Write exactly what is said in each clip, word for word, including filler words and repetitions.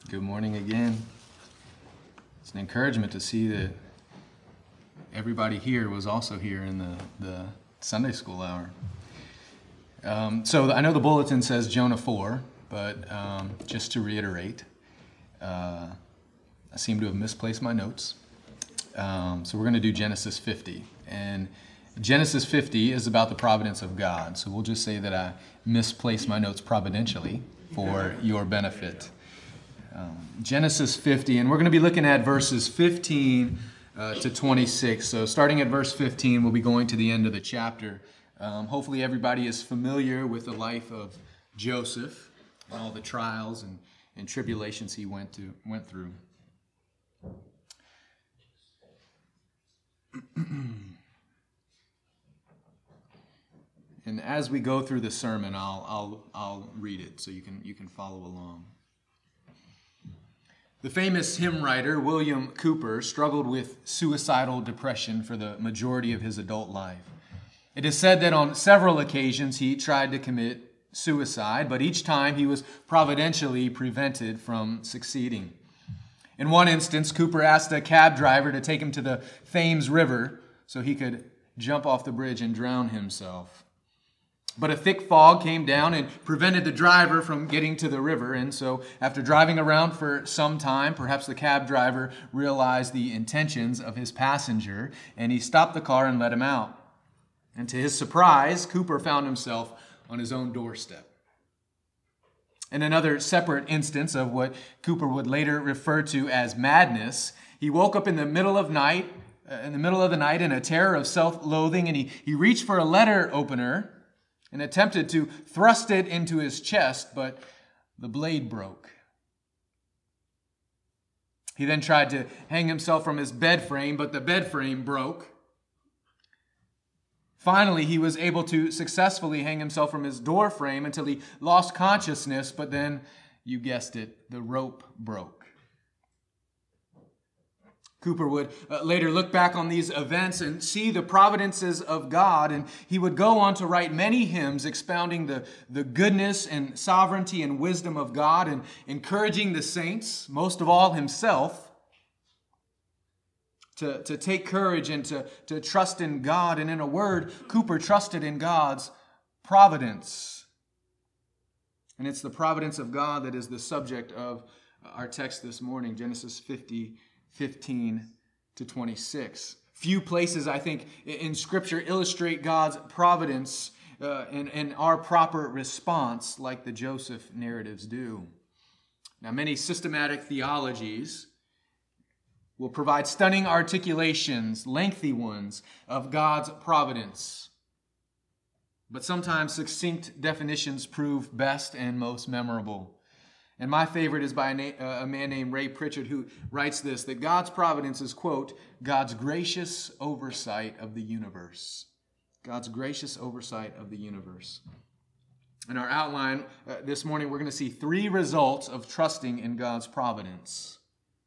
Good morning again. It's an encouragement to see that everybody here was also here in the, the Sunday school hour. Um, so I know the bulletin says Jonah four, but um, just to reiterate, uh, I seem to have misplaced my notes. Um, so we're going to do Genesis fifty. And Genesis fifty is about the providence of God. So we'll just say that I misplaced my notes providentially for your benefit. Um, Genesis fifty, and we're going to be looking at verses fifteen uh, to twenty-six. So starting at verse fifteen, we'll be going to the end of the chapter. Um, hopefully everybody is familiar with the life of Joseph and all the trials and, and tribulations he went to went through. And as we go through the sermon, I'll I'll I'll read it so you can you can follow along. The famous hymn writer William Cowper struggled with suicidal depression for the majority of his adult life. It is said that on several occasions he tried to commit suicide, but each time he was providentially prevented from succeeding. In one instance, Cowper asked a cab driver to take him to the Thames River so he could jump off the bridge and drown himself. But a thick fog came down and prevented the driver from getting to the river. And so after driving around for some time, perhaps the cab driver realized the intentions of his passenger, and he stopped the car and let him out. And to his surprise, Cowper found himself on his own doorstep. In another separate instance of what Cowper would later refer to as madness, he woke up in the middle of night, uh, in the middle of the night in a terror of self-loathing, and he, he reached for a letter opener and attempted to thrust it into his chest, but the blade broke. He then tried to hang himself from his bed frame, but the bed frame broke. Finally, he was able to successfully hang himself from his door frame until he lost consciousness, but then, you guessed it, the rope broke. Cowper would uh, later look back on these events and see the providences of God, and he would go on to write many hymns expounding the, the goodness and sovereignty and wisdom of God and encouraging the saints, most of all himself, to, to take courage and to, to trust in God. And in a word, Cowper trusted in God's providence. And it's the providence of God that is the subject of our text this morning, Genesis fifty, fifteen to twenty-six. Few places, I think, in Scripture illustrate God's providence uh, and, and our proper response like the Joseph narratives do. Now, many systematic theologies will provide stunning articulations, lengthy ones, of God's providence. But sometimes succinct definitions prove best and most memorable. And my favorite is by a, na- uh, a man named Ray Pritchard, who writes this, that God's providence is, quote, God's gracious oversight of the universe. God's gracious oversight of the universe. In our outline uh, this morning, we're going to see three results of trusting in God's providence.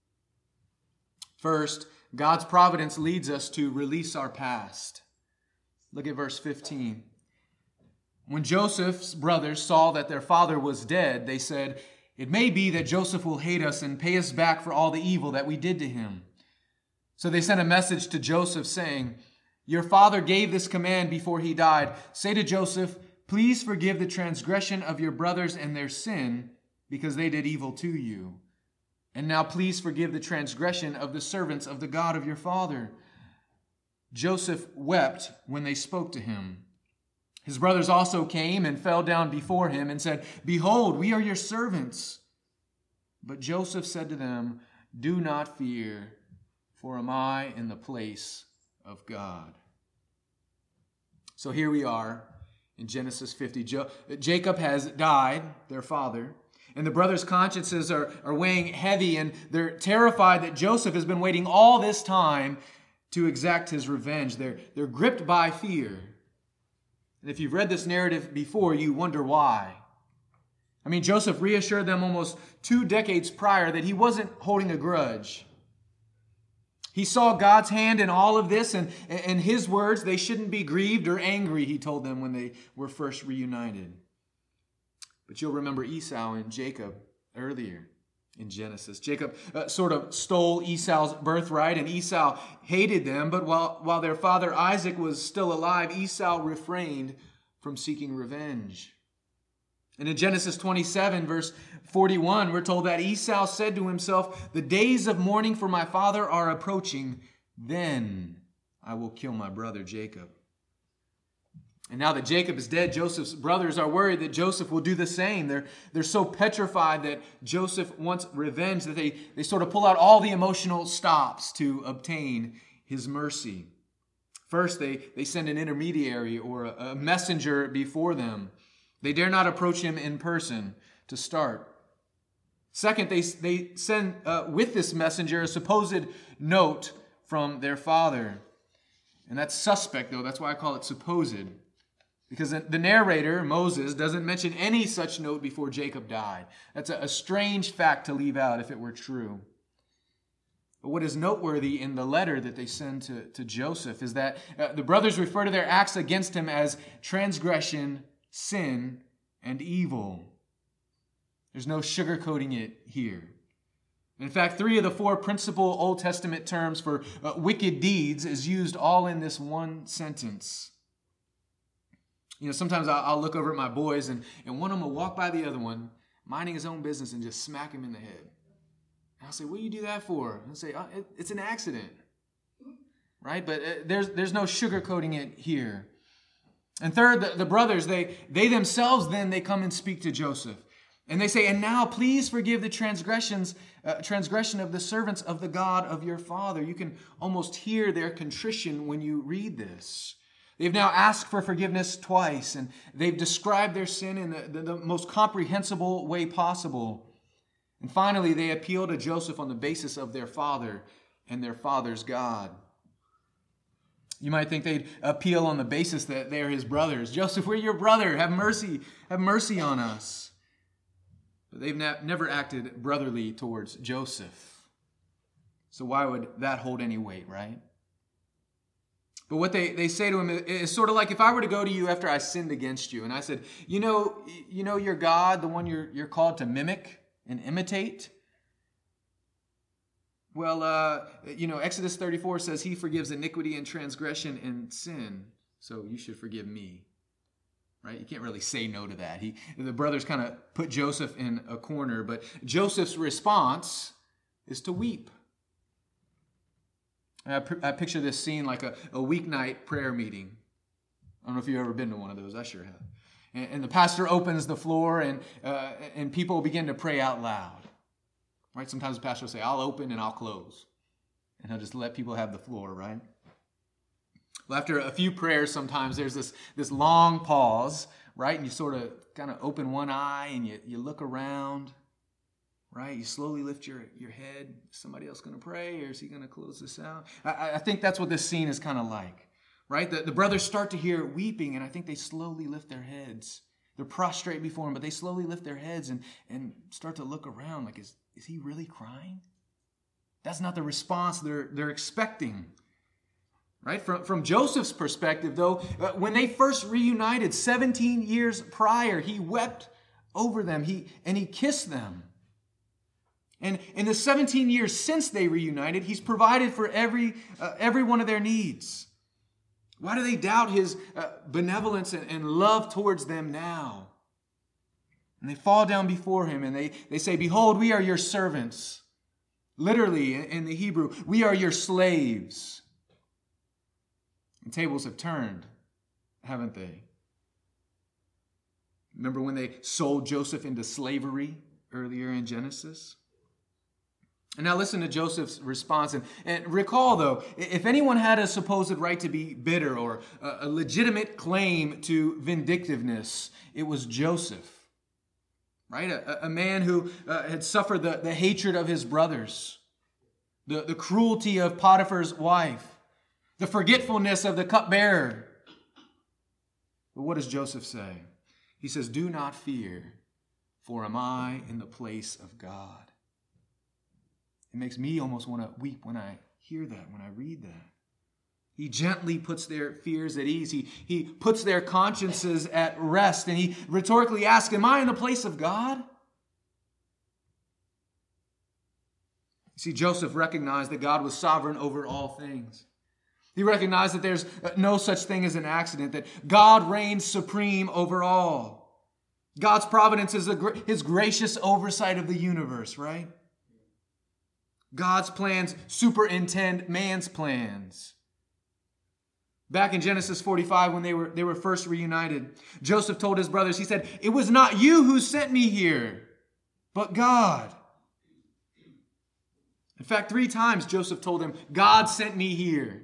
First, God's providence leads us to release our past. Look at verse fifteen. When Joseph's brothers saw that their father was dead, they said, "It may be that Joseph will hate us and pay us back for all the evil that we did to him." So they sent a message to Joseph saying, "Your father gave this command before he died. Say to Joseph, please forgive the transgression of your brothers and their sin, because they did evil to you. And now please forgive the transgression of the servants of the God of your father." Joseph wept when they spoke to him. His brothers also came and fell down before him and said, "Behold, we are your servants." But Joseph said to them, "Do not fear, for am I in the place of God?" So here we are in Genesis fifty. Jo- Jacob has died, their father, and the brothers' consciences are, are weighing heavy, and they're terrified that Joseph has been waiting all this time to exact his revenge. They're, they're gripped by fear. And if you've read this narrative before, you wonder why. I mean, Joseph reassured them almost two decades prior that he wasn't holding a grudge. He saw God's hand in all of this, and in his words, they shouldn't be grieved or angry, he told them when they were first reunited. But you'll remember Esau and Jacob earlier. in Genesis. Jacob uh, sort of stole Esau's birthright, and Esau hated them, but while, while their father Isaac was still alive, Esau refrained from seeking revenge. And in Genesis twenty-seven, verse forty-one, we're told that Esau said to himself, "The days of mourning for my father are approaching, then I will kill my brother Jacob." And now that Jacob is dead, Joseph's brothers are worried that Joseph will do the same. They're, they're so petrified that Joseph wants revenge that they, they sort of pull out all the emotional stops to obtain his mercy. First, they, they send an intermediary or a, a messenger before them. They dare not approach him in person to start. Second, they, they send uh, with this messenger a supposed note from their father. And that's suspect, though. That's why I call it supposed. Because the narrator, Moses, doesn't mention any such note before Jacob died. That's a, a strange fact to leave out if it were true. But what is noteworthy in the letter that they send to, to Joseph is that uh, the brothers refer to their acts against him as transgression, sin, and evil. There's no sugarcoating it here. In fact, three of the four principal Old Testament terms for uh, wicked deeds is used all in this one sentence. You know, sometimes I'll, I'll look over at my boys and, and one of them will walk by the other one, minding his own business, and just smack him in the head. And I'll say, "What do you do that for?" And I'll say, oh, it, it's an accident. Right? But uh, there's there's no sugarcoating it here. And third, the, the brothers, they, they themselves then, they come and speak to Joseph. And they say, "And now please forgive the transgressions, uh, transgression of the servants of the God of your father." You can almost hear their contrition when you read this. They've now asked for forgiveness twice, and they've described their sin in the, the, the most comprehensible way possible. And finally, they appeal to Joseph on the basis of their father and their father's God. You might think they'd appeal on the basis that they're his brothers. "Joseph, we're your brother. Have mercy. Have mercy on us." But they've ne- never acted brotherly towards Joseph. So why would that hold any weight, right? But what they, they say to him is sort of like if I were to go to you after I sinned against you and I said, you know, you know your God, the one you're, you're called to mimic and imitate? Well, uh, you know, Exodus thirty-four says he forgives iniquity and transgression and sin, so you should forgive me. Right? You can't really say no to that. He, the brothers kind of put Joseph in a corner, but Joseph's response is to weep. I, I picture this scene like a, a weeknight prayer meeting. I don't know if you've ever been to one of those. I sure have. And, and the pastor opens the floor, and uh, and people begin to pray out loud. Right? Sometimes the pastor will say, "I'll open and I'll close," and he'll just let people have the floor. Right? Well, after a few prayers, sometimes there's this this long pause. Right? And you sort of kind of open one eye and you you look around. Right? You slowly lift your, your head. Is somebody else going to pray, or is he going to close this out? I, I think that's what this scene is kind of like. Right? The, the brothers start to hear weeping, and I think they slowly lift their heads. They're prostrate before him, but they slowly lift their heads and, and start to look around like, is, is he really crying? That's not the response they're, they're expecting. Right? From, from Joseph's perspective, though, uh, when they first reunited seventeen years prior, he wept over them he and he kissed them. And in the seventeen years since they reunited, he's provided for every uh, every one of their needs. Why do they doubt his uh, benevolence and, and love towards them now? And they fall down before him and they, they say, "Behold, we are your servants." Literally, in, in the Hebrew, we are your slaves. And tables have turned, haven't they? Remember when they sold Joseph into slavery earlier in Genesis? And now listen to Joseph's response. And, and recall, though, if anyone had a supposed right to be bitter or a, a legitimate claim to vindictiveness, it was Joseph. Right? A, a man who uh, had suffered the, the hatred of his brothers, the, the cruelty of Potiphar's wife, the forgetfulness of the cupbearer. But what does Joseph say? He says, "Do not fear, for am I in the place of God." It makes me almost want to weep when I hear that, when I read that. He gently puts their fears at ease. He, he puts their consciences at rest. And he rhetorically asks, am I in the place of God? See, Joseph recognized that God was sovereign over all things. He recognized that there's no such thing as an accident, that God reigns supreme over all. God's providence is a, his gracious oversight of the universe, right? God's plans superintend man's plans. Back in Genesis forty-five, when they were, they were first reunited, Joseph told his brothers, he said, "It was not you who sent me here, but God." In fact, three times Joseph told him, "God sent me here."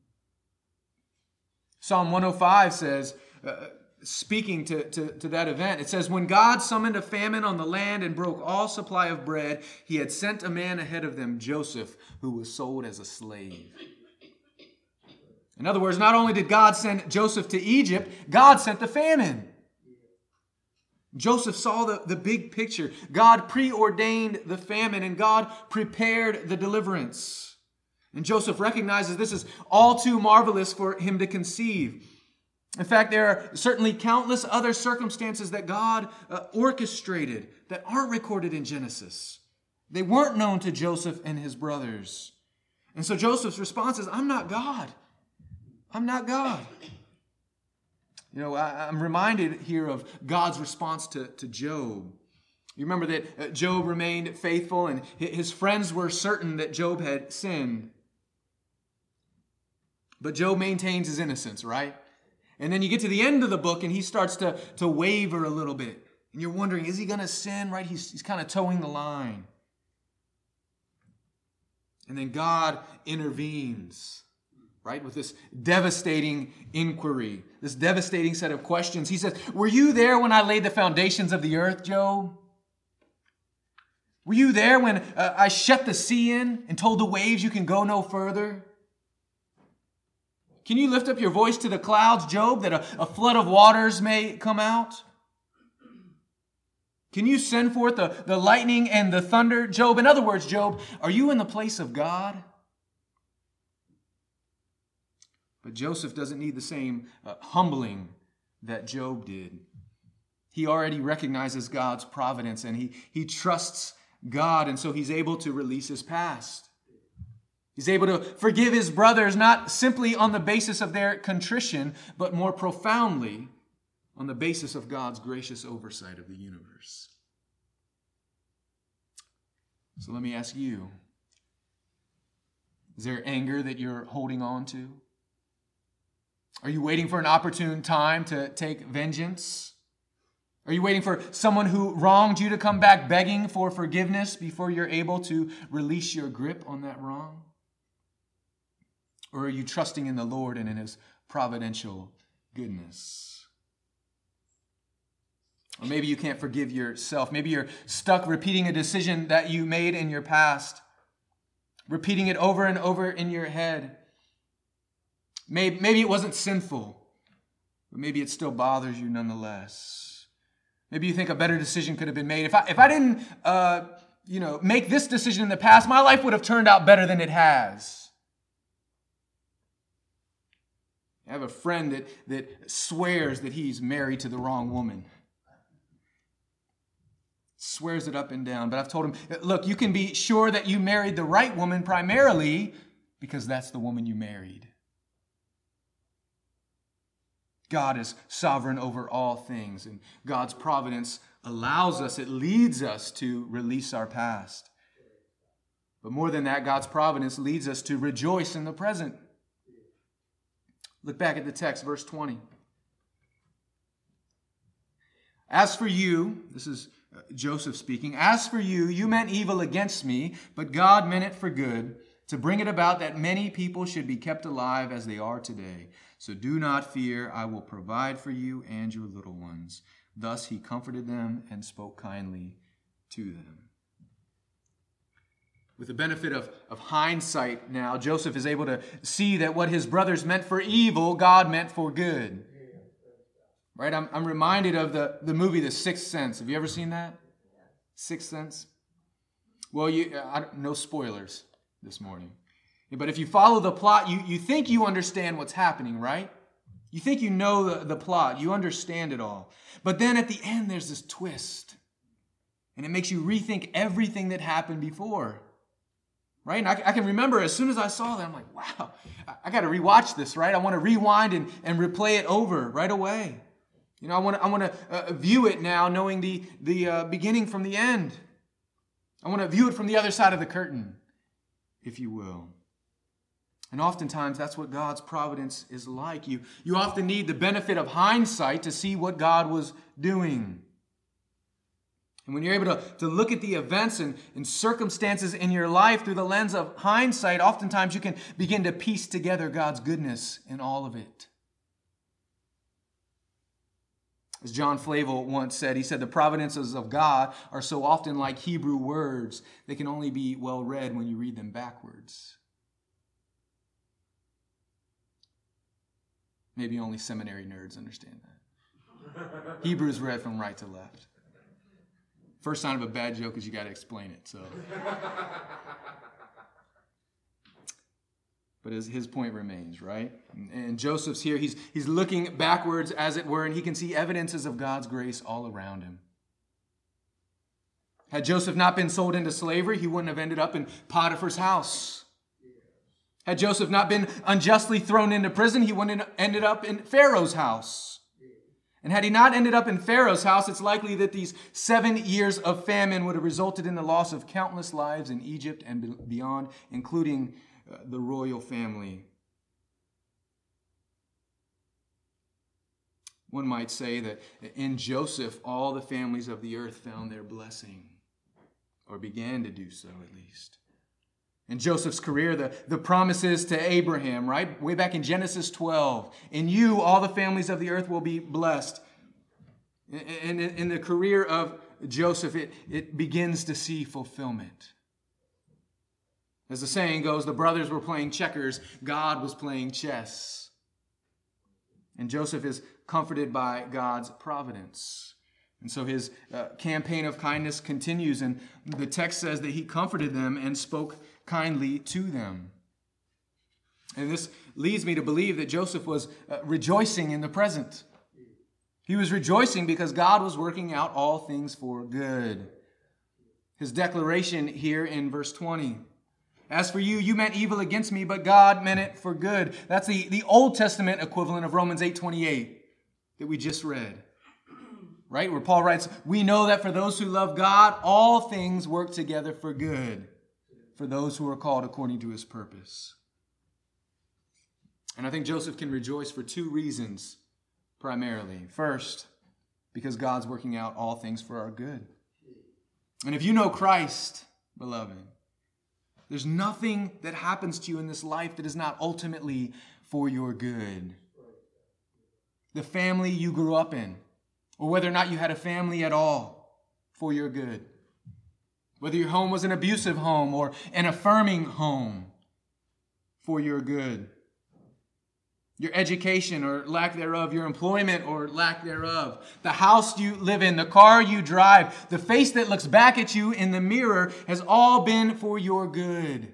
Psalm one oh five says, uh, speaking to, to, to that event, it says, "When God summoned a famine on the land and broke all supply of bread, he had sent a man ahead of them, Joseph, who was sold as a slave." In other words, not only did God send Joseph to Egypt, God sent the famine. Joseph saw the, the big picture. God preordained the famine and God prepared the deliverance. And Joseph recognizes this is all too marvelous for him to conceive. In fact, there are certainly countless other circumstances that God uh, orchestrated that aren't recorded in Genesis. They weren't known to Joseph and his brothers. And so Joseph's response is, "I'm not God. I'm not God." You know, I, I'm reminded here of God's response to, to Job. You remember that Job remained faithful and his friends were certain that Job had sinned. But Job maintains his innocence, right? And then you get to the end of the book and he starts to, to waver a little bit. And you're wondering, is he going to sin, right? He's, he's kind of towing the line. And then God intervenes, right, with this devastating inquiry, this devastating set of questions. He says, "Were you there when I laid the foundations of the earth, Job? Were you there when uh, I shut the sea in and told the waves you can go no further? Can you lift up your voice to the clouds, Job, that a, a flood of waters may come out? Can you send forth the, the lightning and the thunder, Job?" In other words, Job, are you in the place of God? But Joseph doesn't need the same uh, humbling that Job did. He already recognizes God's providence and he, he trusts God, and so he's able to release his past. He's able to forgive his brothers not simply on the basis of their contrition, but more profoundly on the basis of God's gracious oversight of the universe. So let me ask you, is there anger that you're holding on to? Are you waiting for an opportune time to take vengeance? Are you waiting for someone who wronged you to come back begging for forgiveness before you're able to release your grip on that wrong? Or are you trusting in the Lord and in his providential goodness? Or maybe you can't forgive yourself. Maybe you're stuck repeating a decision that you made in your past, repeating it over and over in your head. Maybe, maybe it wasn't sinful, but maybe it still bothers you nonetheless. Maybe you think a better decision could have been made. If I, if I didn't, uh, you know, make this decision in the past, my life would have turned out better than it has. I have a friend that, that swears that he's married to the wrong woman. Swears it up and down. But I've told him, look, you can be sure that you married the right woman primarily because that's the woman you married. God is sovereign over all things, and God's providence allows us, it leads us to release our past. But more than that, God's providence leads us to rejoice in the present. Look back at the text, verse twenty. "As for you," this is Joseph speaking, "as for you, you meant evil against me, but God meant it for good, to bring it about that many people should be kept alive as they are today. So do not fear, I will provide for you and your little ones." Thus he comforted them and spoke kindly to them. With the benefit of, of hindsight now, Joseph is able to see that what his brothers meant for evil, God meant for good. Right? I'm, I'm reminded of the, the movie The Sixth Sense. Have you ever seen that? Sixth Sense? Well, you, I, no spoilers this morning. But if you follow the plot, you, you think you understand what's happening, right? You think you know the, the plot. You understand it all. But then at the end, there's this twist. And it makes you rethink everything that happened before. right? And I, I can remember as soon as I saw that, I'm like, wow, I, I got to rewatch this, right? I want to rewind and, and replay it over right away. You know, I want to I want to uh, view it now, knowing the the uh, beginning from the end. I want to view it from the other side of the curtain, if you will. And oftentimes, that's what God's providence is like. You, you often need the benefit of hindsight to see what God was doing. And when you're able to, to look at the events and, and circumstances in your life through the lens of hindsight, oftentimes you can begin to piece together God's goodness in all of it. As John Flavel once said, he said, the providences of God are so often like Hebrew words. They can only be well read when you read them backwards. Maybe only seminary nerds understand that. Hebrew's read from right to left. First sign of a bad joke is you got to explain it. So, but his, his point remains, right? And, and Joseph's here. He's he's looking backwards, as it were, and he can see evidences of God's grace all around him. Had Joseph not been sold into slavery, he wouldn't have ended up in Potiphar's house. Had Joseph not been unjustly thrown into prison, he wouldn't have ended up in Pharaoh's house. And had he not ended up in Pharaoh's house, it's likely that these seven years of famine would have resulted in the loss of countless lives in Egypt and beyond, including uh, the royal family. One might say that in Joseph, all the families of the earth found their blessing, or began to do so at least. In Joseph's career, the, the promises to Abraham, right? Way back in Genesis twelve. In you, all the families of the earth will be blessed. And in, in the career of Joseph, it, it begins to see fulfillment. As the saying goes, the brothers were playing checkers, God was playing chess. And Joseph is comforted by God's providence. And so his uh, campaign of kindness continues, and the text says that he comforted them and spoke kindly to them. And this leads me to believe that Joseph was uh, rejoicing in the present. He was rejoicing because God was working out all things for good. His declaration here in verse twenty. As for you, you meant evil against me, but God meant it for good. That's the, the Old Testament equivalent of Romans eight twenty-eight that we just read. Right? Where Paul writes, we know that for those who love God, all things work together for good, for those who are called according to his purpose. And I think Joseph can rejoice for two reasons, primarily. First, because God's working out all things for our good. And if you know Christ, beloved, there's nothing that happens to you in this life that is not ultimately for your good. The family you grew up in, or whether or not you had a family at all, for your good. Whether your home was an abusive home or an affirming home, for your good. Your education or lack thereof, your employment or lack thereof, the house you live in, the car you drive, the face that looks back at you in the mirror has all been for your good.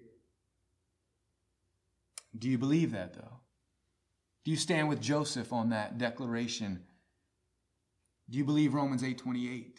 Do you believe that, though? Do you stand with Joseph on that declaration? Do you believe Romans eight twenty-eight?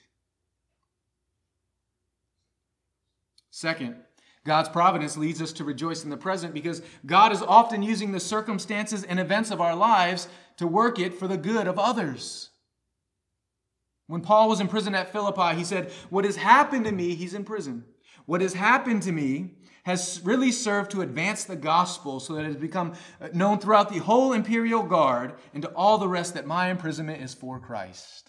Second, God's providence leads us to rejoice in the present because God is often using the circumstances and events of our lives to work it for the good of others. When Paul was in prison at Philippi, he said, what has happened to me, he's in prison. What has happened to me has really served to advance the gospel so that it has become known throughout the whole imperial guard and to all the rest that my imprisonment is for Christ.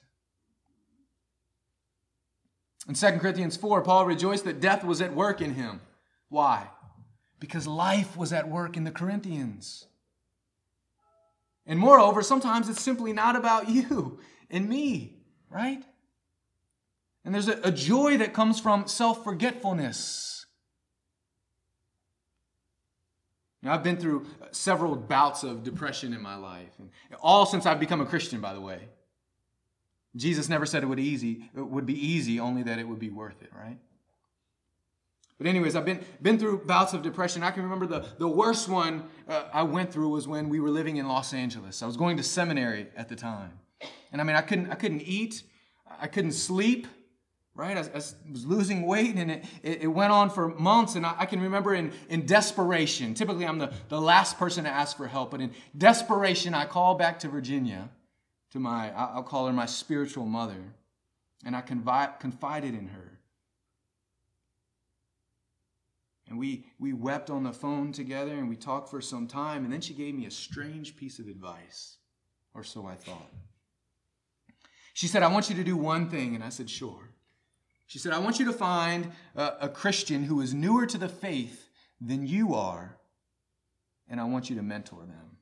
In Second Corinthians four, Paul rejoiced that death was at work in him. Why? Because life was at work in the Corinthians. And moreover, sometimes it's simply not about you and me, right? And there's a, a joy that comes from self-forgetfulness. Now, I've been through several bouts of depression in my life, and all since I've become a Christian, by the way. Jesus never said it would easy. It would be easy, only that it would be worth it, right? But anyways, I've been been through bouts of depression. I can remember the, the worst one uh, I went through was when we were living in Los Angeles. I was going to seminary at the time. And I mean, I couldn't I couldn't eat. I couldn't sleep. right? I, I was losing weight, and it, it, it went on for months. And I, I can remember in, in desperation, typically I'm the, the last person to ask for help, but in desperation, I called back to Virginia, to my, I'll call her my spiritual mother, and I confi- confided in her. And we, we wept on the phone together, and we talked for some time, and then she gave me a strange piece of advice, or so I thought. She said, I want you to do one thing, and I said, sure. She said, I want you to find a, a Christian who is newer to the faith than you are, and I want you to mentor them.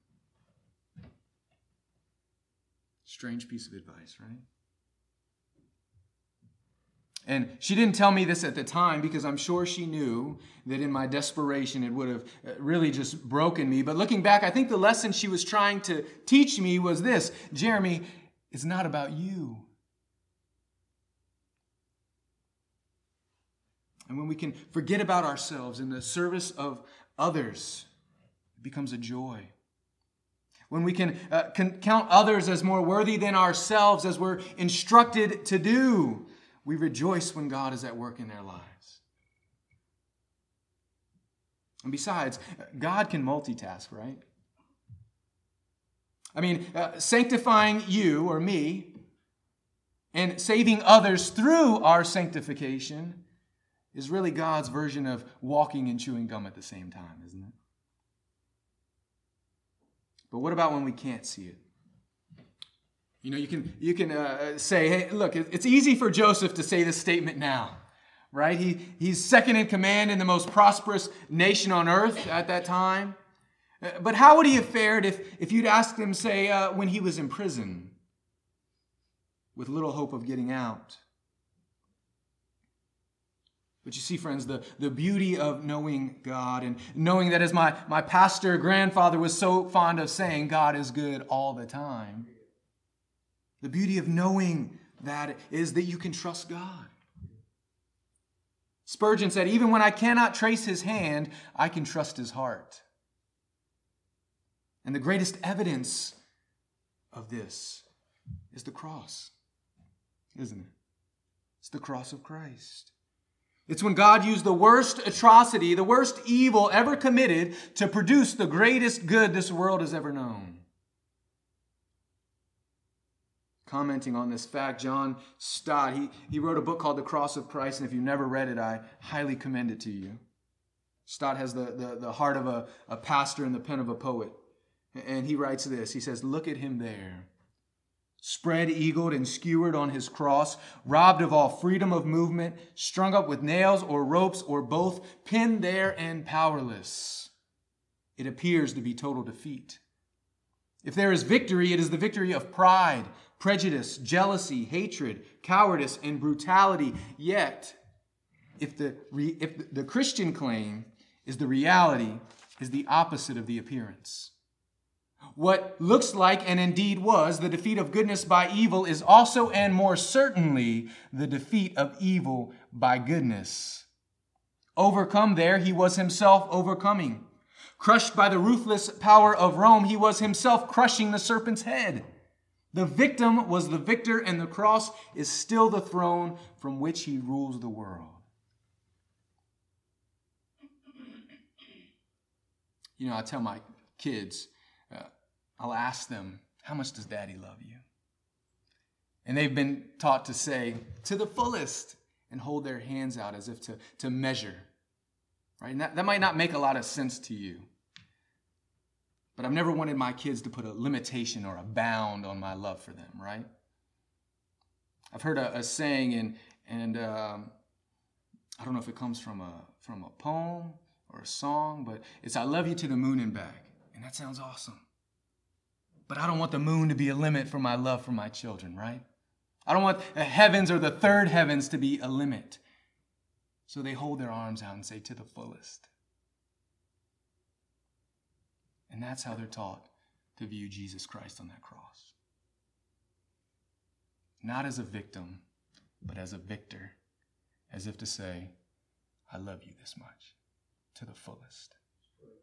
Strange piece of advice, right? And she didn't tell me this at the time because I'm sure she knew that in my desperation it would have really just broken me. But looking back, I think the lesson she was trying to teach me was this: Jeremy, it's not about you. And when we can forget about ourselves in the service of others, it becomes a joy. When we can, uh, can count others as more worthy than ourselves, as we're instructed to do, we rejoice when God is at work in their lives. And besides, God can multitask, right? I mean, uh, sanctifying you or me and saving others through our sanctification is really God's version of walking and chewing gum at the same time, isn't it? But what about when we can't see it? You know, you can you can uh, say, hey, look, it's easy for Joseph to say this statement now, right? He he's second in command in the most prosperous nation on earth at that time. But how would he have fared if, if you'd asked him, say, uh, when he was in prison with little hope of getting out? But you see, friends, the, the beauty of knowing God and knowing that, as my, my pastor grandfather was so fond of saying, God is good all the time. The beauty of knowing that is that you can trust God. Spurgeon said, even when I cannot trace his hand, I can trust his heart. And the greatest evidence of this is the cross, isn't it? It's the cross of Christ. It's when God used the worst atrocity, the worst evil ever committed to produce the greatest good this world has ever known. Commenting on this fact, John Stott, he, he wrote a book called The Cross of Christ, and if you've never read it, I highly commend it to you. Stott has the, the, the heart of a, a pastor and the pen of a poet. And he writes this, he says, look at him there, spread-eagled and skewered on his cross, robbed of all freedom of movement, strung up with nails or ropes or both, pinned there and powerless. It appears to be total defeat. If there is victory, it is the victory of pride, prejudice, jealousy, hatred, cowardice, and brutality. Yet, if the, re, if the Christian claim is the reality, is the opposite of the appearance. What looks like and indeed was the defeat of goodness by evil is also and more certainly the defeat of evil by goodness. Overcome there, he was himself overcoming. Crushed by the ruthless power of Rome, he was himself crushing the serpent's head. The victim was the victor, and the cross is still the throne from which he rules the world. You know, I tell my kids, uh, I'll ask them, how much does Daddy love you? And they've been taught to say, to the fullest, and hold their hands out as if to, to measure. Right? And that, that might not make a lot of sense to you. But I've never wanted my kids to put a limitation or a bound on my love for them, right? I've heard a, a saying, and, and um, I don't know if it comes from a, from a poem or a song, but it's, I love you to the moon and back. And that sounds awesome. But I don't want the moon to be a limit for my love for my children, right? I don't want the heavens or the third heavens to be a limit. So they hold their arms out and say, to the fullest. And that's how they're taught to view Jesus Christ on that cross. Not as a victim, but as a victor. As if to say, I love you this much, to the fullest.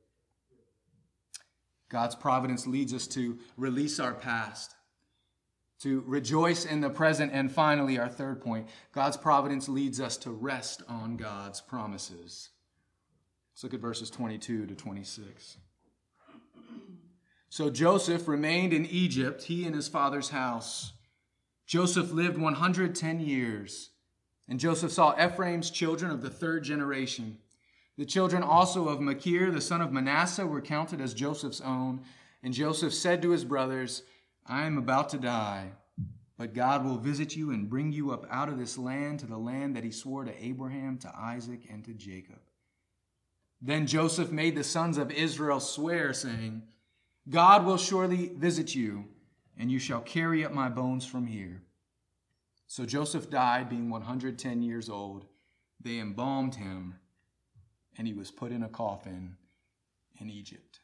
God's providence leads us to release our past, to rejoice in the present. And finally, our third point, God's providence leads us to rest on God's promises. Let's look at verses twenty-two to twenty-six. So Joseph remained in Egypt, he and his father's house. Joseph lived one hundred ten years, and Joseph saw Ephraim's children of the third generation. The children also of Machir, the son of Manasseh, were counted as Joseph's own. And Joseph said to his brothers, I am about to die, but God will visit you and bring you up out of this land to the land that he swore to Abraham, to Isaac, and to Jacob. Then Joseph made the sons of Israel swear, saying, God will surely visit you, and you shall carry up my bones from here. So Joseph died, being one hundred ten years old. They embalmed him, and he was put in a coffin in Egypt.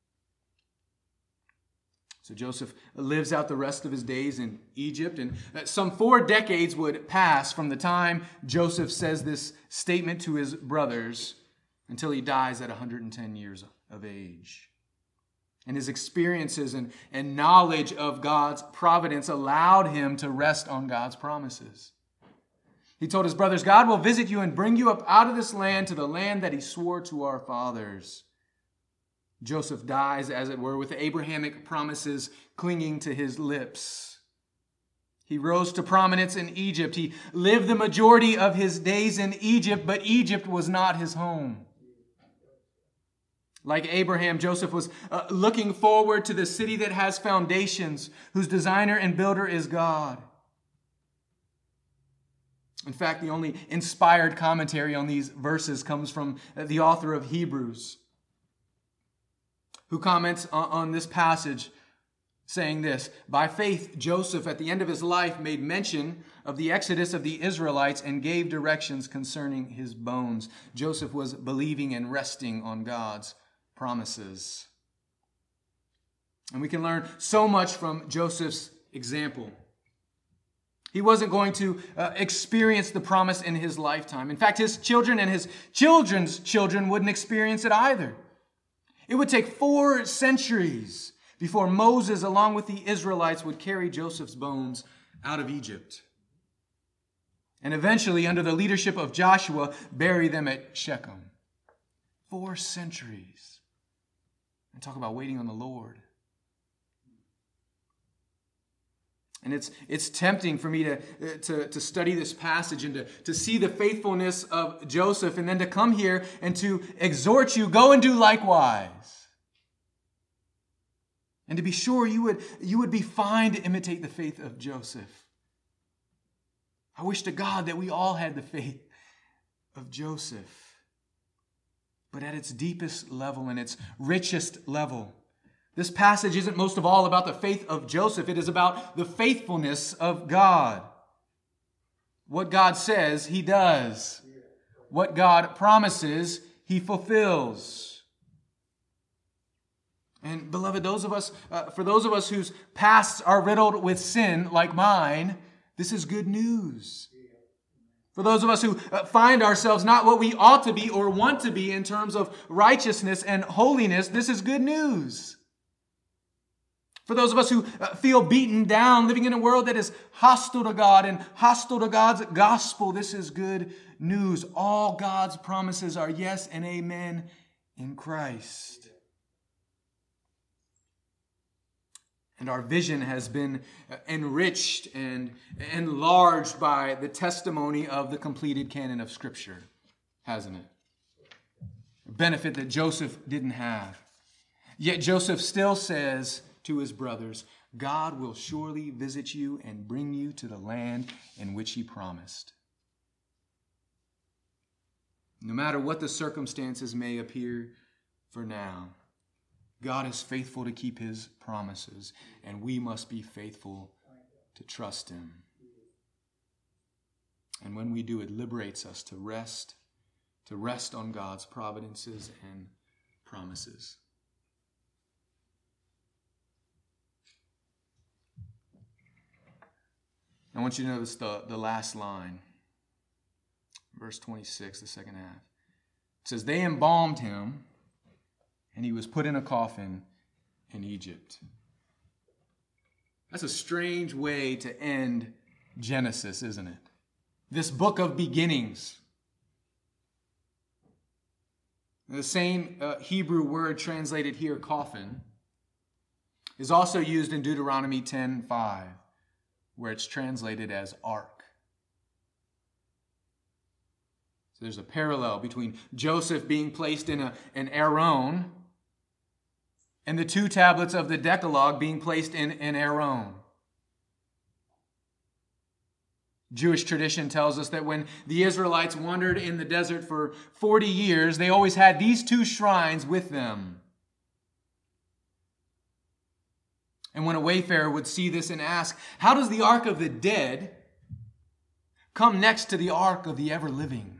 So Joseph lives out the rest of his days in Egypt, and some four decades would pass from the time Joseph says this statement to his brothers until he dies at one hundred ten years of age. And his experiences and, and knowledge of God's providence allowed him to rest on God's promises. He told his brothers, God will visit you and bring you up out of this land to the land that he swore to our fathers. Joseph dies, as it were, with the Abrahamic promises clinging to his lips. He rose to prominence in Egypt. He lived the majority of his days in Egypt, but Egypt was not his home. Like Abraham, Joseph was uh, looking forward to the city that has foundations, whose designer and builder is God. In fact, the only inspired commentary on these verses comes from the author of Hebrews, who comments on, on this passage saying this, by faith, Joseph at the end of his life made mention of the exodus of the Israelites and gave directions concerning his bones. Joseph was believing and resting on God's promises. And we can learn so much from Joseph's example. He wasn't going to uh, experience the promise in his lifetime. In fact, his children and his children's children wouldn't experience it either. It would take four centuries before Moses, along with the Israelites, would carry Joseph's bones out of Egypt. And eventually, under the leadership of Joshua, bury them at Shechem. Four centuries. And talk about waiting on the Lord. And it's it's tempting for me to, to, to study this passage and to, to see the faithfulness of Joseph and then to come here and to exhort you, go and do likewise. And to be sure you would, you would be fine to imitate the faith of Joseph. I wish to God that we all had the faith of Joseph. But at its deepest level and its richest level, this passage isn't most of all about the faith of Joseph. It is about the faithfulness of God. What God says, he does. What God promises, he fulfills. And beloved, those of us, uh, for those of us whose pasts are riddled with sin, like mine, this is good news. For those of us who find ourselves not what we ought to be or want to be in terms of righteousness and holiness, this is good news. For those of us who feel beaten down, living in a world that is hostile to God and hostile to God's gospel, this is good news. All God's promises are yes and amen in Christ. And our vision has been enriched and enlarged by the testimony of the completed canon of Scripture, hasn't it? A benefit that Joseph didn't have. Yet Joseph still says to his brothers, God will surely visit you and bring you to the land in which he promised. No matter what the circumstances may appear for now, God is faithful to keep his promises, and we must be faithful to trust him. And when we do, it liberates us to rest, to rest on God's providences and promises. I want you to notice the, the last line, verse twenty-six, the second half. It says, they embalmed him, and he was put in a coffin in Egypt. That's a strange way to end Genesis, isn't it? This book of beginnings. The same uh, Hebrew word translated here, coffin, is also used in Deuteronomy ten five, where it's translated as ark. So there's a parallel between Joseph being placed in a, an Aron and the two tablets of the Decalogue being placed in an Aron. Jewish tradition tells us that when the Israelites wandered in the desert for forty years, they always had these two shrines with them. And when a wayfarer would see this and ask, how does the Ark of the Dead come next to the Ark of the ever-living?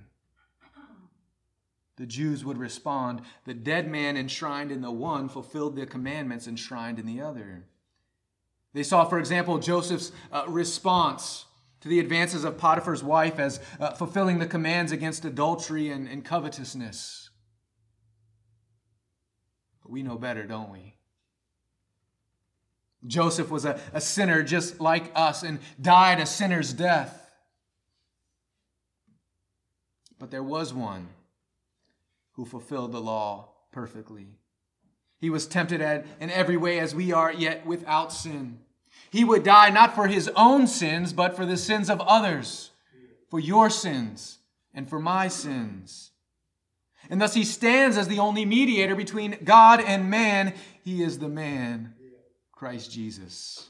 The Jews would respond, the dead man enshrined in the one fulfilled the commandments enshrined in the other. They saw, for example, Joseph's uh, response to the advances of Potiphar's wife as uh, fulfilling the commands against adultery and, and covetousness. But we know better, don't we? Joseph was a, a sinner just like us and died a sinner's death. But there was one who fulfilled the law perfectly. He was tempted at, in every way as we are, yet without sin. He would die not for his own sins, but for the sins of others, for your sins and for my sins. And thus he stands as the only mediator between God and man. He is the man, Christ Jesus.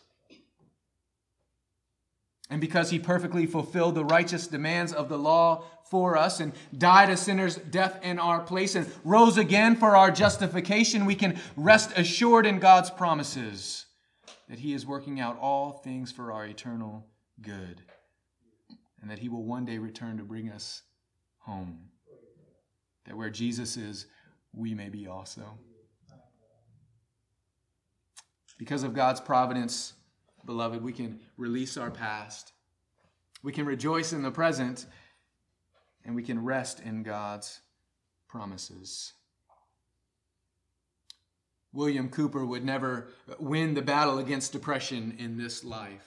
And because he perfectly fulfilled the righteous demands of the law for us and died a sinner's death in our place and rose again for our justification, we can rest assured in God's promises that he is working out all things for our eternal good and that he will one day return to bring us home. That where Jesus is, we may be also. Because of God's providence, beloved, we can release our past. We can rejoice in the present, and we can rest in God's promises. William Cooper would never win the battle against depression in this life.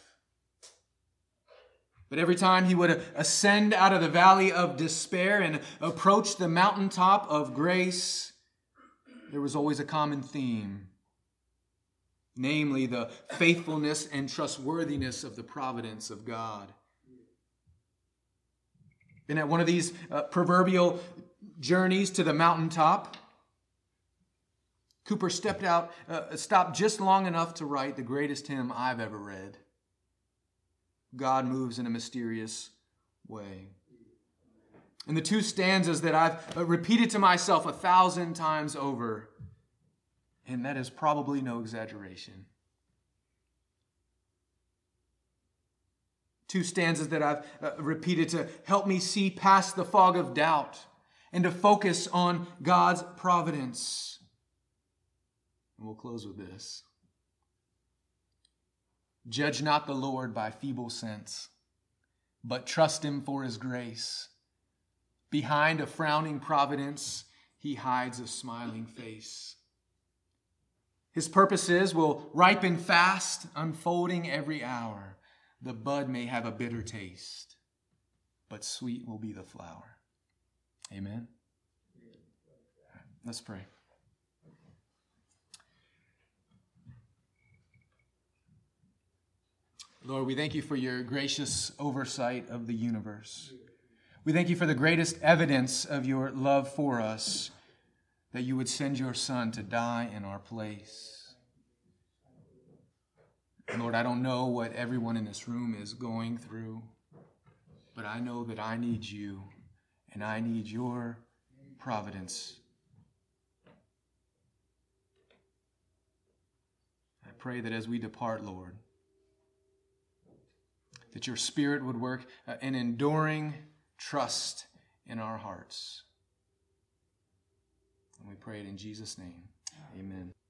But every time he would ascend out of the valley of despair and approach the mountaintop of grace, there was always a common theme. Namely, the faithfulness and trustworthiness of the providence of God. And at one of these uh, proverbial journeys to the mountaintop, Cooper stepped out, uh, stopped just long enough to write the greatest hymn I've ever read. God moves in a mysterious way. And the two stanzas that I've uh, repeated to myself a thousand times over, and that is probably no exaggeration. Two stanzas that I've uh, repeated to help me see past the fog of doubt and to focus on God's providence. And we'll close with this. Judge not the Lord by feeble sense, but trust him for his grace. Behind a frowning providence, he hides a smiling face. His purposes will ripen fast, unfolding every hour. The bud may have a bitter taste, but sweet will be the flower. Amen. Let's pray. Lord, we thank you for your gracious oversight of the universe. We thank you for the greatest evidence of your love for us, that you would send your Son to die in our place. And Lord, I don't know what everyone in this room is going through, but I know that I need you, and I need your providence. I pray that as we depart, Lord, that your Spirit would work an enduring trust in our hearts. And we pray it in Jesus' name. Amen.